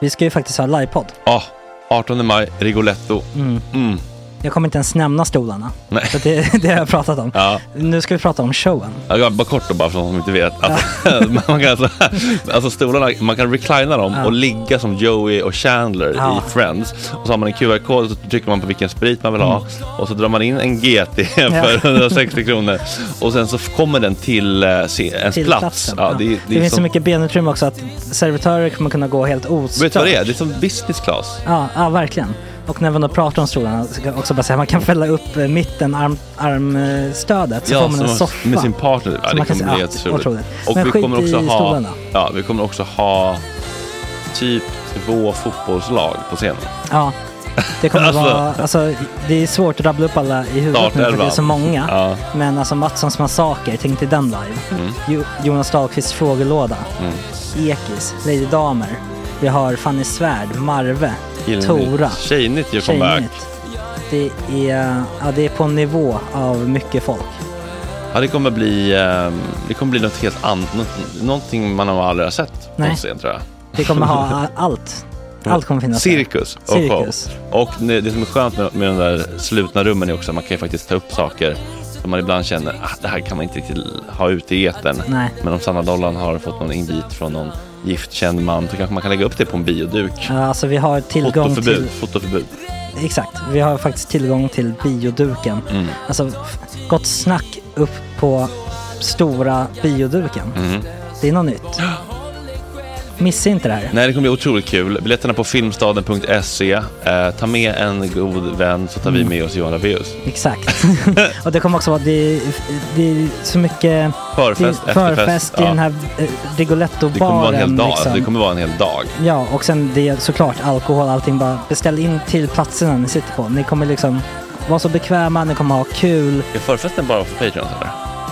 Vi ska ju faktiskt ha livepodd. Ja, 18 maj, Rigoletto. Jag kommer inte ens nämna stolarna. Nej. För det har jag pratat om. Ja. Nu ska vi prata om showen. Ja, bara kort då, bara för de som inte vet. Man kan alltså stolarna, man kan reclina dem och ligga som Joey och Chandler i Friends. Och så har man en QR-kod och så trycker man på vilken sprit man vill ha. Och så drar man in en GT för 160 kronor. Och sen så kommer den till ens plats. Ja, det finns så mycket benutrymme också att servitörer kommer kunna gå helt ostört. Vet du vad det är? Det är som business class. Ja, verkligen. Och när man då pratar om stolarna så kan jag också bara säga att man kan fälla upp mitten armstödet så får man en soffa med sin partner. Ja, det kommer bli helt otroligt. Och men vi kommer också stolarna. vi kommer också ha typ 2 fotbollslag på scenen. Ja. Det kommer vara, alltså det är svårt att rabbla upp alla i huvudet nu för det är så många. Ja. Men alltså Mattssons massaker, tänk till den live. Jonas Dahlqvists frågelåda. Ekis, Lady Damer. Vi har Fanny Svärd, Marve, Tora. Tjejnytt gör comeback. Det är på en nivå av mycket folk. Ja, det kommer bli något helt annat. Någonting man har aldrig sett på scen, tror jag. Vi kommer ha allt. Allt kommer finnas. Cirkus. Och det som är skönt med de där slutna rummen är också att man kan ju faktiskt ta upp saker som man ibland känner det här kan man inte riktigt ha ute i etern. Nej. Men om Sanna Dollan har fått någon invit från någon giftkänd man så kanske man kan lägga upp det på en bioduk. Ja, alltså vi har tillgång Fotoförbud. Exakt, vi har faktiskt tillgång till bioduken. Alltså Gott Snack upp på stora bioduken. Det är något nytt. Missa inte det här. Nej, det kommer bli otroligt kul. Biljetterna på filmstaden.se. Ta med en god vän så tar vi med oss Johan Rabaeus. Exakt. Och det kommer också vara det är så mycket förfest i den här Rigoletto-baren. Det kommer vara en hel dag. Liksom. Det kommer vara en hel dag. Ja, och sen det är såklart alkohol, allting. Bara beställ in till platserna ni sitter på. Ni kommer liksom vara så bekväma, ni kommer ha kul. Är förfesten bara för Patreon eller?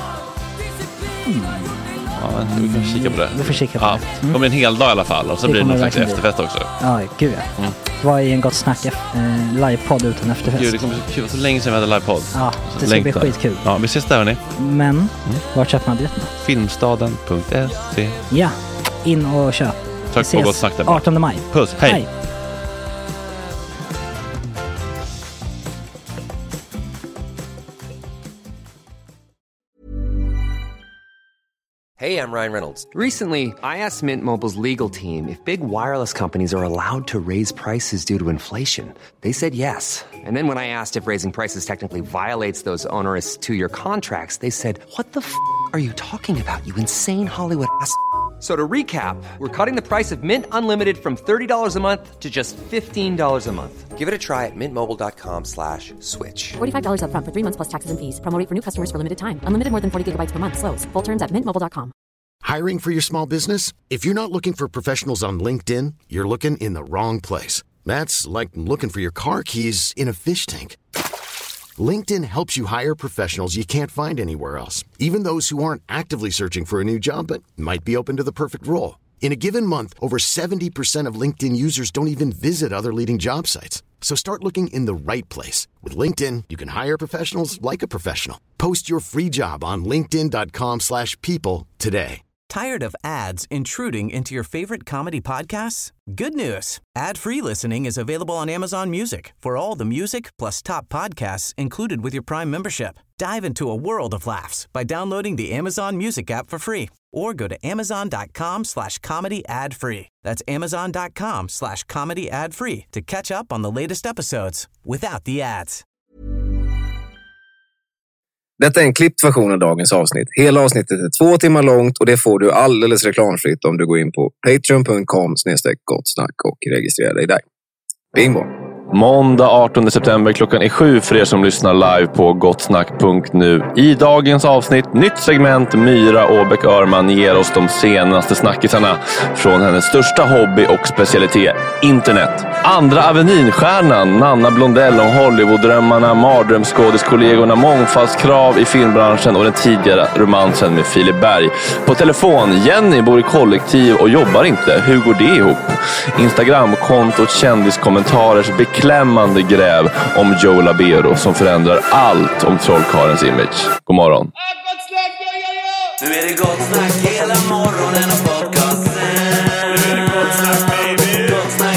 Ja, vi kan kika på det. Vi får kika på det. Det kommer en hel dag i alla fall. Och så blir det någon slags efterfest också. Ja, gud ja. Vad är en Gott Snack livepodd utan efterfest? Gud, det kommer bli kul. Så länge sedan vi hade livepodd. Ja, det ska bli skitkul. Ja, vi ses där hörni. Men, vart köper man biljetterna? Filmstaden.se. Ja, in och köp. Tack på Gott Snack där. 18 maj. Puss, hej. Hey, I'm Ryan Reynolds. Recently, I asked Mint Mobile's legal team if big wireless companies are allowed to raise prices due to inflation. They said yes. And then when I asked if raising prices technically violates those onerous 2-year contracts, they said, "What the f*** are you talking about, you insane Hollywood ass?" So to recap, we're cutting the price of Mint Unlimited from $30 a month to just $15 a month. Give it a try at mintmobile.com/switch. $45 up front for 3 months plus taxes and fees. Promo rate for new customers for limited time. Unlimited more than 40 gigabytes per month. Slows full terms at mintmobile.com. Hiring for your small business? If you're not looking for professionals on LinkedIn, you're looking in the wrong place. That's like looking for your car keys in a fish tank. LinkedIn helps you hire professionals you can't find anywhere else, even those who aren't actively searching for a new job but might be open to the perfect role. In a given month, over 70% of LinkedIn users don't even visit other leading job sites. So start looking in the right place. With LinkedIn, you can hire professionals like a professional. Post your free job on linkedin.com/people today. Tired of ads intruding into your favorite comedy podcasts? Good news. Ad-free listening is available on Amazon Music for all the music plus top podcasts included with your Prime membership. Dive into a world of laughs by downloading the Amazon Music app for free or go to amazon.com/comedy ad-free. That's amazon.com/comedy ad-free to catch up on the latest episodes without the ads. Detta är en klippt version av dagens avsnitt. Hela avsnittet är 2 timmar långt och det får du alldeles reklamfritt om du går in på patreon.com/gottsnack och registrerar dig där. Bingo! Måndag 18 september klockan är 7 för er som lyssnar live på gottsnack.nu. I dagens avsnitt, nytt segment, Myra Åbäck Örman ger oss de senaste snackisarna från hennes största hobby och specialitet, internet. Andra Avenyn-stjärnan Nanna Blondell om Hollywood-drömmarna, mardrömsskådiskollegorna, mångfaldskrav i filmbranschen och den tidigare romansen med Filip Berg. På telefon, Jenny bor i kollektiv och jobbar inte. Hur går det ihop? Instagram-kontot kändiskommentarers beklämmande gräv om Joe Labero som förändrar allt om trollkarlens image. God morgon. Nu är det gott snack hela morgonen och podcasten. Nu är det gott snack, baby. Gott snack.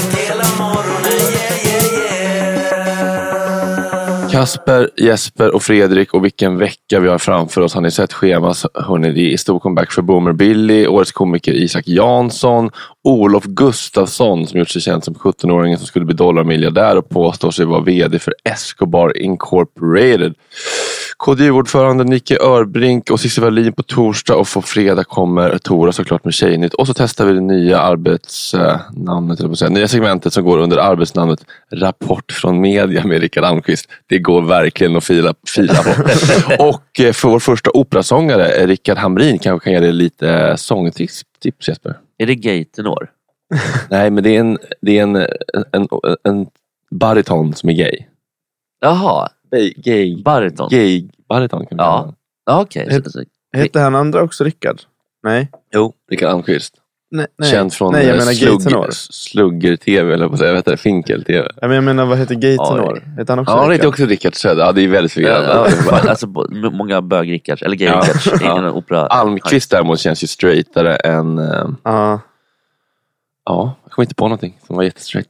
Kasper, Jesper och Fredrik, och vilken vecka vi har framför oss. Har ni sett schemas? Hörrni, det är stor comeback för Boomer Billy, årets komiker Isak Jansson, Olof Gustafsson som gjort sig känd som 17-åringen som skulle bli dollarmiljardär och påstår sig vara vd för Escobar Incorporated. KDU-ordförande Nicke Örbrink och Cissi Wallin på torsdag, och på fredag kommer Tora såklart med Tjejnytt. Och så testar vi det nya arbetsnamnet, eller på att säga, nya segmentet som går under arbetsnamnet Rapport från media med Rickard Almqvist. Det går verkligen att fila på. Och för vår första operasångare, Rickard Hamrin, kanske kan ge dig lite sångtips, Jesper. Är det gay-tenor? Nej, men det är en bariton som är gay. Jaha. Gay. Bariton. Gay bariton kan man säga. Ja, okej. Heter han andra också Rickard? Nej. Jo, Rickard Almqvist. Nej. Känd från Slugger-tv, eller vad säger jag, Finkel-tv. Jag menar, vad heter gay-tenor? Heter han också Rickard? Han heter också Rickard Söder. Ja, det är väldigt förvirrande. Alltså, många bög-Rickards, eller gay-Rickards. Ingen opera. Almqvist däremot känns ju straightare än... Ja, jag kom inte på någonting som var jättestraight.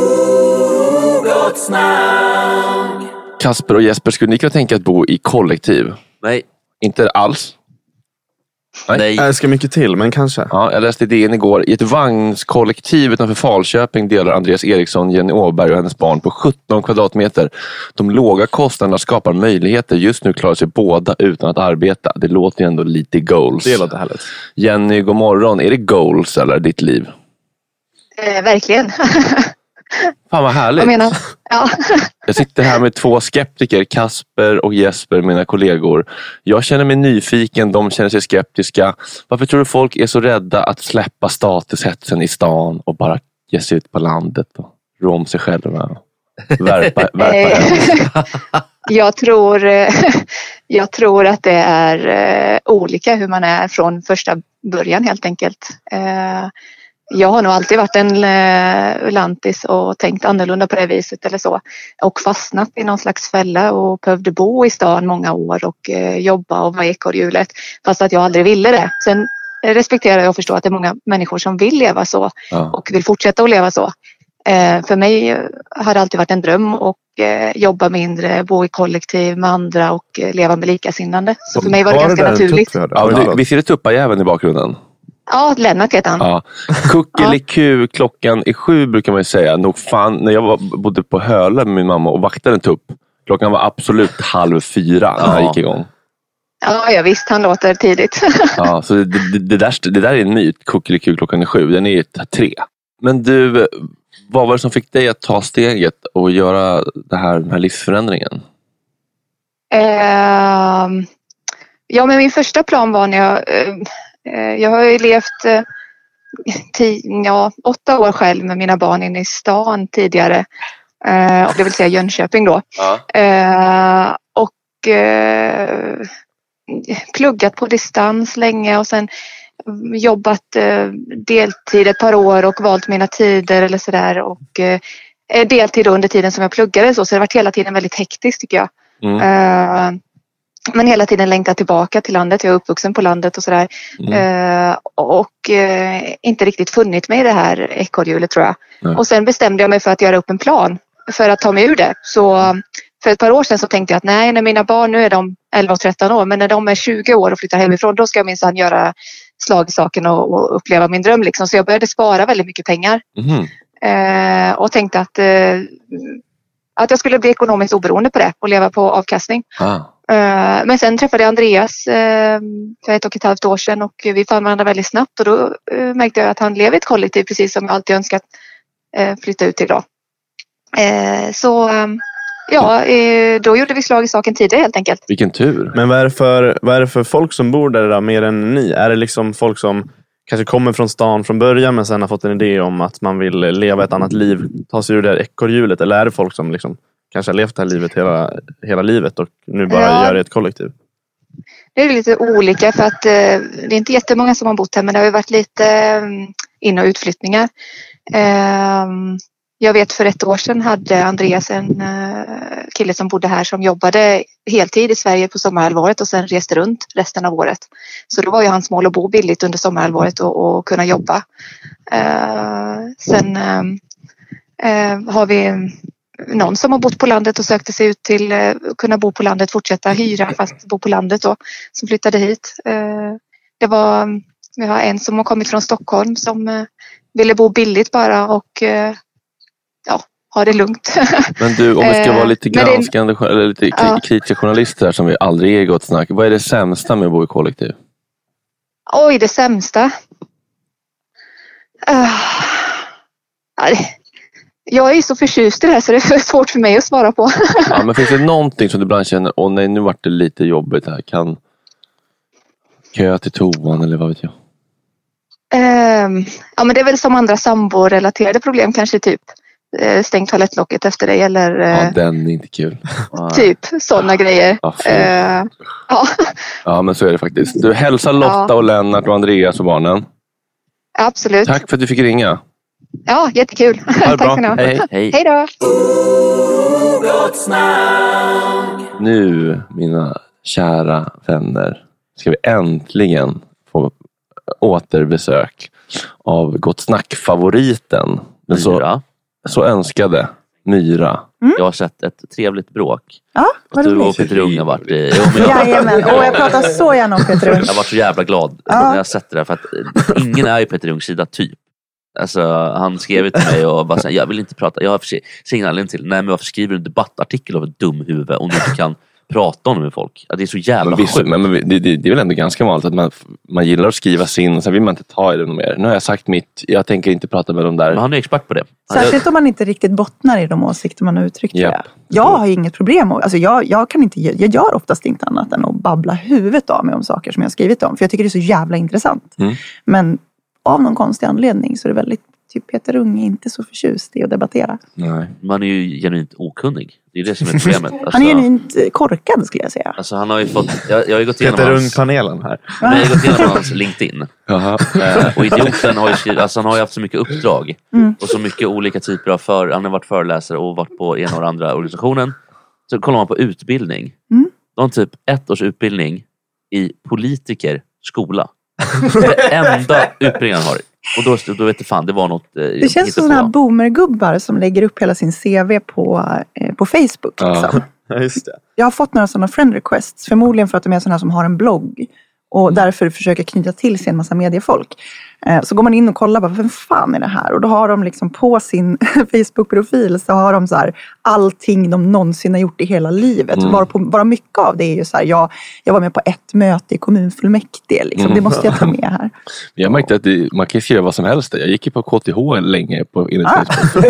Kasper och Jesper, skulle ni kunna tänka att bo i kollektiv? Nej. Inte alls? Nej. Jag ska mycket till, men kanske. Ja, jag läste idén igår. I ett vagnskollektiv utanför Falköping delar Andreas Eriksson, Jenny Åberg och hennes barn på 17 kvadratmeter. De låga kostnaderna skapar möjligheter. Just nu klarar sig båda utan att arbeta. Det låter ju ändå lite goals. Det låter härligt. Jenny, god morgon. Är det goals eller ditt liv? Verkligen. Fan vad härligt. Jag menar, ja. Jag sitter här med 2 skeptiker, Kasper och Jesper, mina kollegor. Jag känner mig nyfiken, de känner sig skeptiska. Varför tror du folk är så rädda att släppa statushetsen i stan och bara ge sig ut på landet och rå om sig själva? Värpa jag tror att det är olika hur man är från första början helt enkelt. Jag har nog alltid varit en lantis och tänkt annorlunda på det viset eller så. Och fastnat i någon slags fälla och behövde bo i stan många år och jobba och vara ekorrhjulet. Fast att jag aldrig ville det. Sen respekterar jag och förstår att det är många människor som vill leva så. Och vill fortsätta att leva så. För mig har det alltid varit en dröm och jobba mindre, bo i kollektiv med andra och leva med likasinnande. Så för mig var det ganska naturligt. Vi ser det tuppajäveln i bakgrunden. Ja, Lennart heter han. Ja. Kuckeliku, klockan är 7 brukar man ju säga. Nog fan, när jag bodde på Höle med min mamma och vaktade en tupp. Klockan var absolut 3:30 när han gick igång. Ja, visst, han låter tidigt. Ja, så det där är en myt. Kuckeliku, klockan är 7. Den är 3. Men du, vad var det som fick dig att ta steget och göra den här livsförändringen? Ja, men min första plan var när jag har ju levt 8 år själv med mina barn inne i stan tidigare. Och det vill säga Jönköping då. Och pluggat på distans länge och sen jobbat deltid ett par år och valt mina tider eller sådär. Och deltid under tiden som jag pluggade så det har varit hela tiden väldigt hektiskt tycker jag. Men hela tiden längtat tillbaka till landet. Jag är uppvuxen på landet och sådär. Och inte riktigt funnit mig i det här ekorrhjulet tror jag. Och sen bestämde jag mig för att göra upp en plan. För att ta mig ur det. Så för ett par år sedan så tänkte jag att nej, när mina barn, nu är de 11 och 13 år. Men när de är 20 år och flyttar hemifrån, då ska jag minsann göra slag i saken och uppleva min dröm. Liksom. Så jag började spara väldigt mycket pengar. Och tänkte att jag skulle bli ekonomiskt oberoende på det och leva på avkastning. Men sen träffade jag Andreas för 1,5 år sedan och vi fann varandra väldigt snabbt och då märkte jag att han lever i ett kollektiv precis som jag alltid önskat flytta ut till då. Då gjorde vi slag i saken tidigare helt enkelt. Vilken tur. Men vad är det för folk som bor där mer än ni? Är det liksom folk som kanske kommer från stan från början men sen har fått en idé om att man vill leva ett annat liv, ta sig ur det här ekorrhjulet, eller är det folk som liksom kanske har levt det här livet hela livet och nu bara gör det ett kollektiv? Det är lite olika för att det är inte jättemånga som har bott här men det har ju varit lite in- och utflyttningar. Jag vet för 1 år sedan hade Andreas en kille som bodde här som jobbade heltid i Sverige på sommarhalvåret och sen reste runt resten av året. Så då var ju hans mål att bo billigt under sommarhalvåret och kunna jobba. Sen har vi någon som har bott på landet och sökte sig ut till kunna bo på landet, fortsätta hyra fast bo på landet då, som flyttade hit. Vi har en som har kommit från Stockholm som ville bo billigt bara och ha det lugnt. Men du, om vi ska vara lite granskande eller lite kritiska journalister som vi aldrig är Gott Snack. Vad är det sämsta med att bo i kollektiv? Oj, det sämsta. Jag är så förtjust i det här så det är svårt för mig att svara på. Ja, men finns det någonting som du ibland känner, nej, nu vart det lite jobbigt här. Kan köa till toan eller vad vet jag? Ja, men det är väl som andra sambo-relaterade problem kanske, typ stängt toalettlocket efter dig eller... Ja, den är inte kul. Typ sådana grejer. Ja, men så är det faktiskt. Du hälsar Lotta och Lennart och Andreas och barnen. Absolut. Tack för att du fick ringa. Ja, jättekul. Tack bra. för det. Hej då. Nu, mina kära vänner, ska vi äntligen få återbesök av Gott Snack-favoriten. Den så önskade Myra. Jag har sett ett trevligt bråk. Ja, vad du och Peter Ung har varit i. Jajamän, jag pratar så gärna om Peter Ung. Jag har varit så jävla glad när jag har sett det där. För att ingen är ju Peter Ungs sida typ. Alltså, han skrev till mig och bara jag vill inte prata. Jag har signalen till. Nej, men varför skriver du en debattartikel av ett dum huvud om du inte kan prata om det med folk? Det är så jävla sjukt. Men det är väl ändå ganska vanligt att man gillar att skriva sin och sen vill man inte ta i det mer. Nu har jag sagt mitt, jag tänker inte prata med dem där. Men han är expert på det. Särskilt om man inte riktigt bottnar i de åsikter man har uttryckt. Jag har inget problem. Alltså jag gör oftast inte annat än att babbla huvudet av mig om saker som jag har skrivit om. För jag tycker det är så jävla intressant. Men av någon konstig anledning så är det väldigt typ Peter Ung är inte så förtjust i att debattera. Nej. Man är ju genuint okunnig. Det är det som är problemet. Alltså, han är genuint korkad skulle jag säga. Alltså han har ju fått... Jag har ju gått igenom Peter Ung-panelen här. Jag har gått igenom hans LinkedIn. Och idioten har ju skrivit... Alltså han har ju haft så mycket uppdrag. Och så mycket olika typer av... Han har varit föreläsare och varit på ena och andra organisationen. Så kollar man på utbildning. De har typ 1 års utbildning i politiker skola. Det enda utbildningen han har. Och då vet jag fan, det var något... Det känns som sådana här boomergubbar som lägger upp hela sin CV på Facebook. Liksom. Ja, just det. Jag har fått några sådana friend requests. Förmodligen för att de är sådana som har en blogg. Och därför försöker knyta till sig en massa mediefolk. Så går man in och kollar, vem fan är det här? Och då har de liksom på sin Facebook-profil så har de så här allting de någonsin har gjort i hela livet. Bara mycket av det är ju så här, jag var med på ett möte i kommunfullmäktige. Liksom. Det måste jag ta med här. Jag märkte att man kan skriva vad som helst. Jag gick ju på KTH länge på Facebook.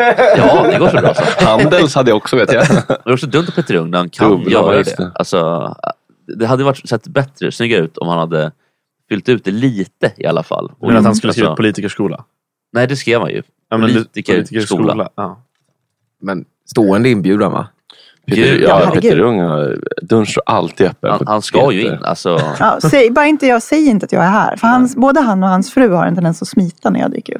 Ja, det går så bra. Så. Handels hade jag också, vet jag. Det är också dumt att Peter Ung när han kan göra det. Alltså... Det hade varit sett bättre, snyggare ut om han hade fyllt ut det lite i alla fall. Men att han skulle skriva politikerskola? Nej, det skrev han ju. Politikerskola. Ja. Men stående inbjudan, va? Peter Ung, dörren står alltid öppen. Han ska ju in. Alltså. Ja, säg inte att jag är här. För både han och hans fru har en tendens att smita när jag dyker upp.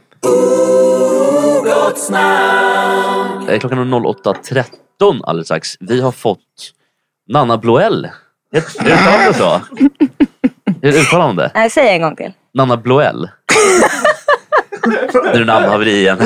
Klockan är 08.13 alldeles strax. Vi har fått Nanna Bloell. Uttalar det så? Uttalar hon det? Nej, säg en gång till. Nanna Bloell. Nu är namnhaveri igen.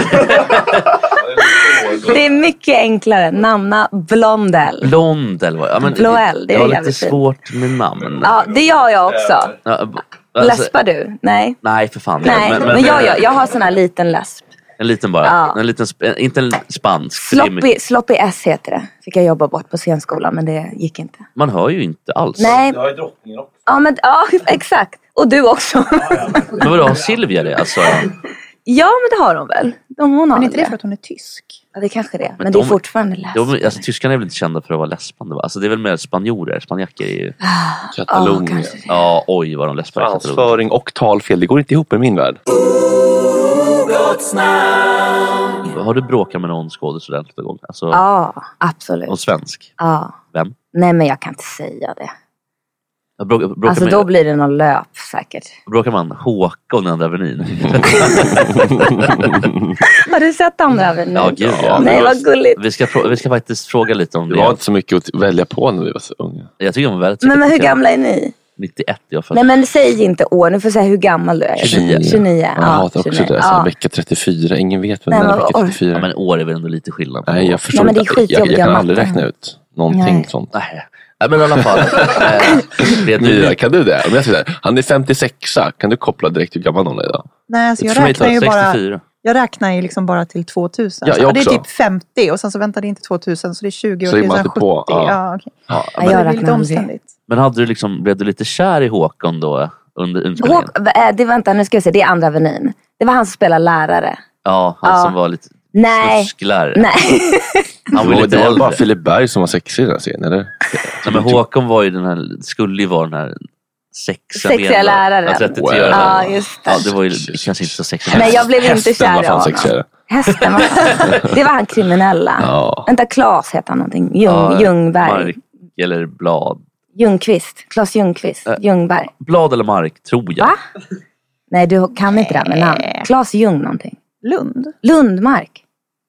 Det är mycket enklare. Nanna Blondell. Blondell. Ja, men Bloell, det är jag har lite svårt med namn. Ja, det gör jag också. Ja, alltså, läspar du? Nej. Nej, för fan. Nej, men jag har sån här liten läsp. En liten bara. Ja. En liten, inte en spansk. Sloppy S heter det. Fick jag jobba bort på scenskolan, men det gick inte. Man hör ju inte alls. Nej. Jag är drottningen också. Ja, exakt. Och du också. Men vadå, har Silvia det? Alltså... Ja, men det har hon väl. Men är inte det för att hon är tysk? Ja, det kanske det. Men det är fortfarande läspande. Alltså, tyskarna är väl inte kända för att vara läspande, va? Alltså, det är väl mer spanjorer. Spanjacker är ju... Katalonien. Ja, oj vad de läspar. Ansvaring och talfel, det går inte ihop i min värld. Har du bråkat med någon skådespelare ordentligt någon gång? Alltså, ja, absolut. Någon svensk? Ja. Vem? Nej, men jag kan inte säga det. Alltså då blir det någon löp säkert. Bråkar man Håkon i Andra Avenyn? Har du sett Andra Avenyn? Ja, gud ja. Nej, vad gulligt. Vi ska faktiskt fråga lite om det. Det var inte så mycket att välja på när vi var så unga. Jag tycker de var väldigt... Men hur gamla är ni? 91 jag född. Nej men säg inte år, nu får jag säga hur gammal du är. 29. Jag hatar också det. Så vecka 34, ingen vet vad den är vecka 34. Ja, men år är väl ändå lite skillnad. Nej, jag förstår men det är inte. Jag kan aldrig räkna ut någonting sånt. Nej, men i alla fall. Kan du det? Om jag säger han är 56, kan du koppla direkt hur gammal någon är idag? Nej, alltså jag räknar ju bara... Jag räknar ju liksom bara till 2000. Ja, det är typ 50 och sen så väntar det inte 2000 så det är 20 år till 70. Ja, okej. Men det är lite omständigt. Men hade du liksom, blev du lite kär i Håkon då under inspelningen? Vänta, nu ska jag se, det är andra Avenyn. Det var han som spelade lärare. Ja, han som var lite smusklärare. Nej. Han var lite äldre. Bara Filip Berg som var sexig i den scenen, eller? Nej, men Håkon var ju skulle ju vara den här sexiga läraren. 33 år. Ja, just det. Ja, det var ju kanske inte så sexigt. Nej, jag blev inte kär i honom. Hästen var det var han kriminella. Ja. Vänta, Claes heter han någonting. Ljungberg. Mark eller Blad. Ljungqvist. Claes Ljungqvist. Ljungberg. Blad eller Mark, tror jag. Va? Nej, du kan inte det med namn. Claes Ljung någonting. Lundmark.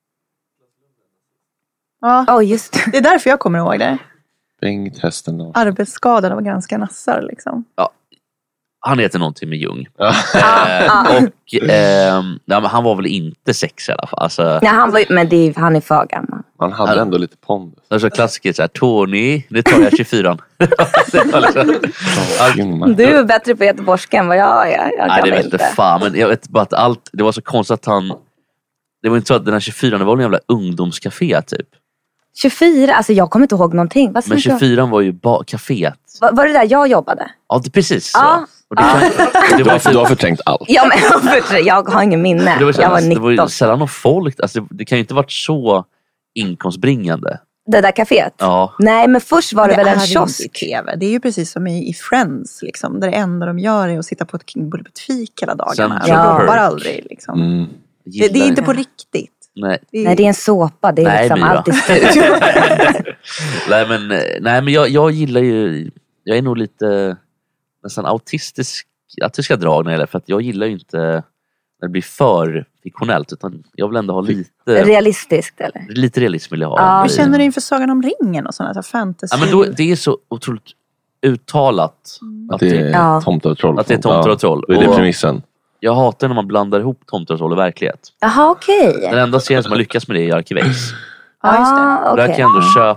Ja, just det är därför jag kommer ihåg det. Bengt Hästen då. Arbetsskadade var ganska nassar liksom. Ja. Han heter någonting med Ljung. Men han var väl inte sex i alla fall. Alltså, nej, han är för gammal. Han hade ändå lite pondus. Alltså klassiker såhär, Tony, det tar jag 24. Du är bättre på göteborgska än vad jag är. Nej, det vet inte fan. Men jag vet bara att det var så konstigt att det var inte så att den här 24 det var en jävla ungdomscafé typ. 24, alltså jag kommer inte ihåg någonting. Men 24 var ju kaféet. Var det där jag jobbade? Ja, precis. Ja. Du har förträngt allt. Ja, men jag har ingen minne. Jag var 19. Det var ju sällan någon folk. Alltså, det kan ju inte varit så inkomstbringande. Det där kaféet? Ja. Nej, men först var det väl en kiosk. TV. Det är ju precis som i Friends. Liksom, där det enda de gör är att sitta på ett King Bullet fik hela dagarna. De jobbar aldrig. Liksom. Det är inte på riktigt. Nej, det är en såpa. Det är liksom alltid studio. nej, men jag gillar ju... Jag är nog lite nästan autistiska drag när det gäller. För att jag gillar ju inte när det blir för fiktionellt. Utan jag vill ändå ha lite... Realistiskt, eller? Lite realism vill jag ha. Hur känner du inför Sagan om ringen och sådana här fantasy? Ja, men det är så otroligt uttalat. Att det är tomtar och troll. Att det är tomtar och troll. Det är det premissen. Jag hatar när man blandar ihop tomtar och troll och verklighet. Jaha, okej. Den enda serien som har lyckats med det är Arkivex. Ja, just det. Och där kan jag ändå köpa.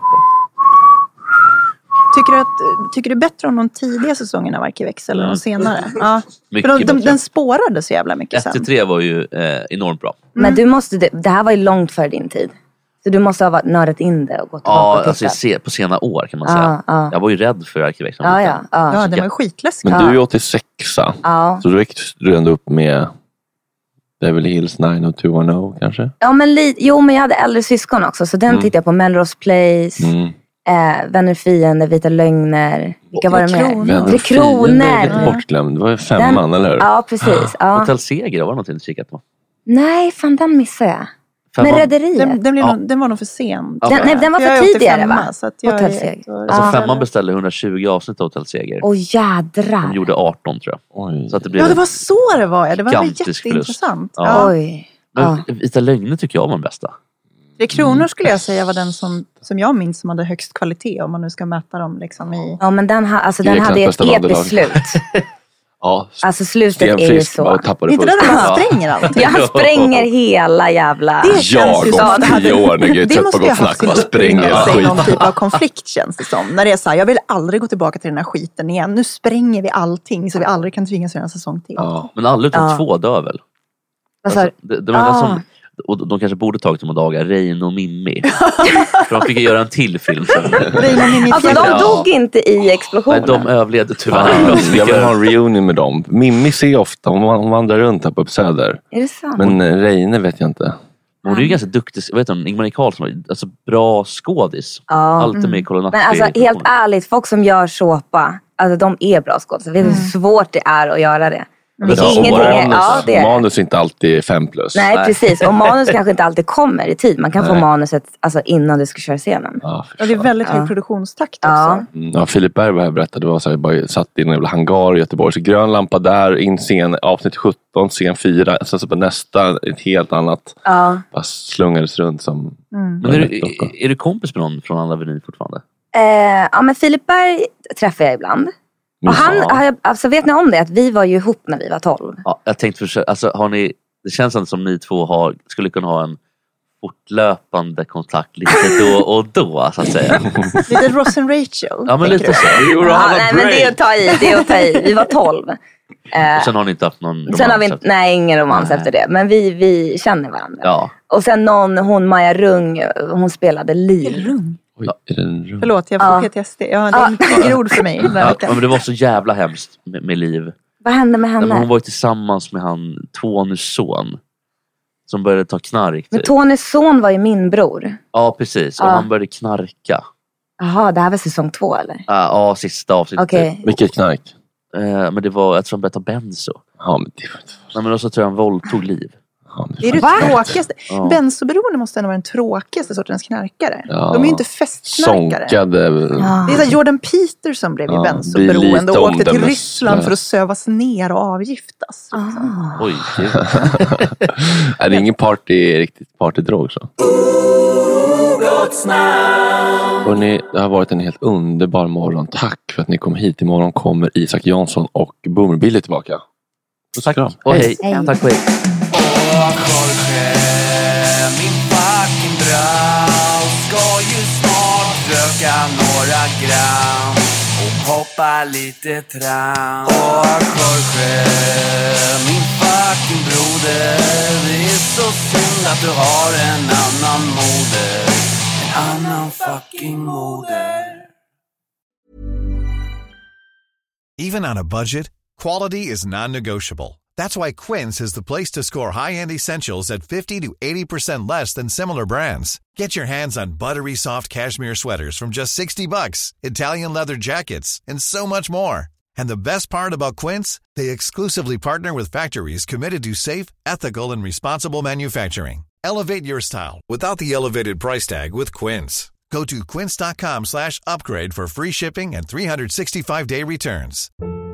Tycker du bättre om de tidiga säsongerna av Arkivex eller de senare? Ja. Mycket Den spårade så jävla mycket sen. 1-3 var ju enormt bra. Men det här var ju långt före din tid. Så du måste ha nördat in det och gått tillbaka och tittat. Alltså på sena år kan man säga. Jag var ju rädd för Arkivex. Ja, den var ju skitläskig. Men du är 86. Så då växte du ändå upp med Beverly Hills 90210 kanske? Ja, men men jag hade äldre syskon också. Så den tittade jag på Melrose Place. Vänner, fiender, Vita lögner. Vilka var det med? Tre kronor. Det är lite bortglömd. Det var ju 5:an, eller hur? Ja, precis. Ja. Hotel Seger, var det någonting du kikat på? Nej, fan den missade jag. Men Rederiet. Den var nog för sen. Den var för tidigare, va? Hotel Seger. Alltså 5:an beställde 120 avsnitt av Hotel Seger. Jädrar. De gjorde 18 tror jag. Oj. Så att det blev det var så det var. Det var jätteintressant. Ja. Oj. Men Vita lögner tycker jag var den bästa. 3 kronor skulle jag säga var den som jag minns som hade högst kvalitet. Om man nu ska mäta dem liksom i... Ja, men den hade ett episkt slut. Ja, alltså slutet är ju så. Inte det där han spränger allt. Ja, han spränger hela jävla... Det känns ju som om 10 år när Gud trött på Gott Snack. Man spränger hela skiten. Någon typ av konflikt känns det som. När det är så här, jag vill aldrig gå tillbaka till den här skiten igen. Nu spränger vi allting så vi aldrig kan tvingas göra en säsong till. Ja. Men alla utom 2 dör väl? Alltså, och de kanske borde tagit de dagar, Rein och Mimmi. För de fick göra en till film sen. Alltså de dog inte i explosionen. Nej, de överlevde tyvärr. Jag vill ha en reunion med dem. Mimmi ser ofta, hon vandrar runt här på Söder. Är det sant? Men Reine vet jag inte. Hon är ju ganska duktig, vet du, Ingmar Karlsson, alltså bra skådis. Alltid med i Kolla Men alltså helt ärligt, folk som gör såpa, alltså de är bra skådis. Vet du hur svårt det är att göra det? Manus är inte alltid 5+. Nej, precis. Och manus kanske inte alltid kommer i tid. Man kan få manuset innan du ska köra scenen. Ja, det är väldigt hög produktionstakt också. Ja, Filip Berg var här och berättade. Det var så här, bara satt i en jävla hangar i Göteborg. Så grön lampa där, in scen, avsnitt 17, scen 4. Sen så på nästa, ett helt annat. Bara slungades runt som... Men är du kompis med någon från Andra Avenyn fortfarande? Ja, men Filip Berg träffar jag ibland. Och alltså, vet ni om det? Att vi var ju ihop när vi var 12. Ja, jag tänkte alltså, det känns som ni två skulle kunna ha en fortlöpande kontakt lite då och då, så att säga. Lite Ross and Rachel. Ja, men lite så. Nej, men det är att ta i. Vi var 12. Och sen har ni inte haft någon romans? Sen har vi ingen romans efter det. Men vi känner varandra. Ja. Och sen hon Maja Rung, hon spelade Liv. Oj, är det en rum? Förlåt, jag får PTSD. Det är inte grod för mig. Men det var så jävla hemskt med Liv. Vad hände med henne? Hon var ju tillsammans med Tonys son. Som började ta knark. Men Tonys son var ju min bror. Ja, precis. Och han började knarka. Jaha, det här var säsong 2 eller? Ja, sista avsnittet. Okay. Vilket knark? Men det var, jag tror han började ta benzo. Ja, men det var inte... Nej, men också tror jag han våldtog Liv. Ja, det är det tråkigaste. Ja. Benzoberoende måste ändå vara den tråkigaste sortens knarkare. Ja. De är ju inte festknarkare. Sånkade. Ja. Det är så Jordan Peterson blev ju benzoberoende och åkte till Ryssland för att sövas ner och avgiftas. Oj. Är det ingen riktigt partydrog så? Hörrni, det har varit en helt underbar morgon. Tack för att ni kom hit. Imorgon kommer Isak Jansson och Boomer Billy tillbaka. Tack. Och hej. Tack och hej. Jorge, min fucking bror, ska ju snart röka några gram och hoppa lite tram. Jorge, min fucking broder, det är så synd att du har en annan moder. En annan fucking moder. Even on a budget, quality is non-negotiable. That's why Quince is the place to score high-end essentials at 50 to 80% less than similar brands. Get your hands on buttery soft cashmere sweaters from just $60, Italian leather jackets, and so much more. And the best part about Quince, they exclusively partner with factories committed to safe, ethical, and responsible manufacturing. Elevate your style without the elevated price tag with Quince. Go to quince.com/upgrade for free shipping and 365-day returns.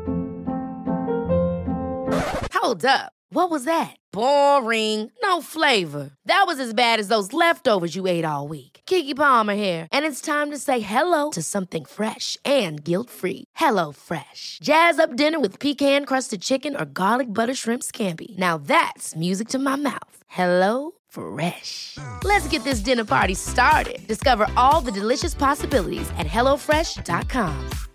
Hold up. What was that? Boring. No flavor. That was as bad as those leftovers you ate all week. Keke Palmer here, and it's time to say hello to something fresh and guilt-free. Hello Fresh. Jazz up dinner with pecan-crusted chicken or garlic butter shrimp scampi. Now that's music to my mouth. Hello Fresh. Let's get this dinner party started. Discover all the delicious possibilities at hellofresh.com.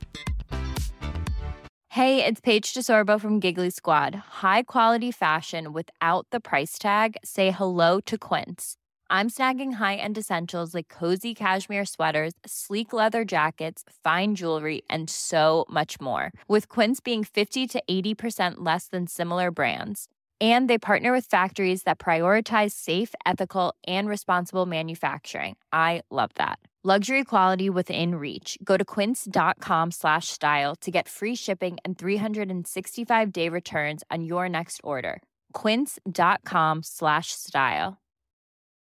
Hey, it's Paige DeSorbo from Giggly Squad. High quality fashion without the price tag. Say hello to Quince. I'm snagging high-end essentials like cozy cashmere sweaters, sleek leather jackets, fine jewelry, and so much more. With Quince being 50 to 80% less than similar brands. And they partner with factories that prioritize safe, ethical, and responsible manufacturing. I love that. Luxury quality within reach. Go to quince.com/style to get free shipping and 365-day returns on your next order. Quince.com/style.